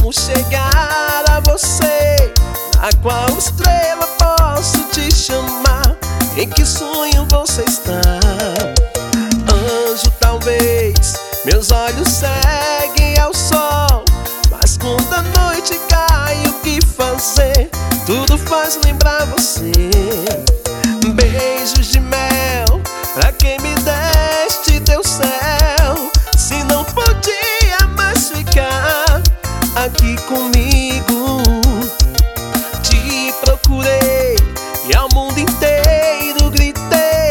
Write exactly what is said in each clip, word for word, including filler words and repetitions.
como chegar a você? A qual estrela posso te chamar? Em que sonho você está? Anjo, talvez meus olhos seguem ao sol, mas quando a noite cai, o que fazer? Tudo faz lembrar você. Beijos de mel, pra quem me deste teu céu? Se não podia mais ficar aqui comigo, te procurei e ao mundo inteiro gritei: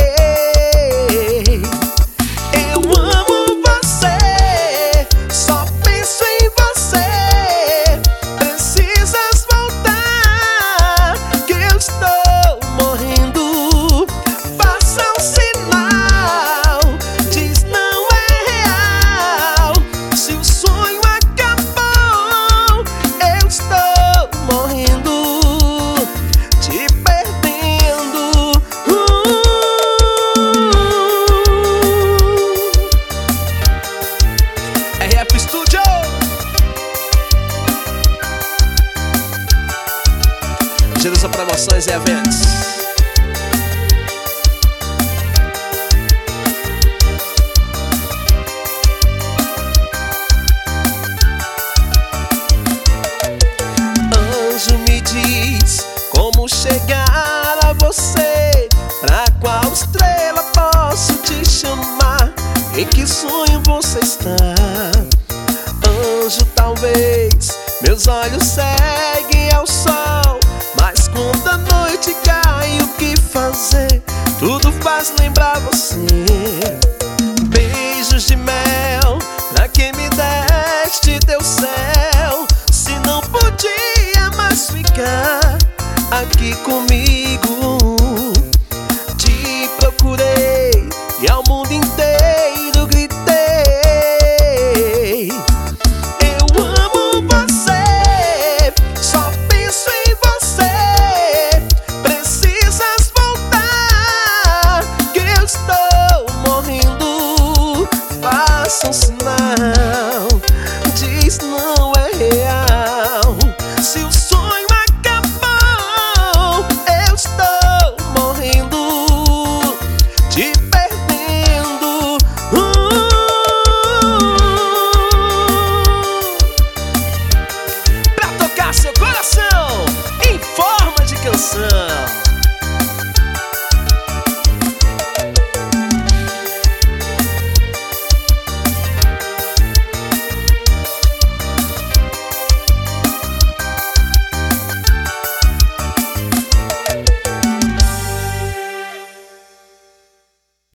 eu amo você, só penso em você. Precisas voltar, que eu estou morrendo. Faça um sinal, diz não é real. Se o sonho acabou, eu estou morrendo, te perdendo. uh. R F Studio, Jerusa Promoções e Eventos. Anjo, me diz como chegar a você? Pra qual estrela posso te chamar? Em que sonho você está? Anjo, talvez meus olhos seguem ao sol, mas quando a noite cai, o que fazer? Tudo faz lembrar você. Beijos de mel, pra quem me deste teu céu? Se não podia mais ficar aqui comigo,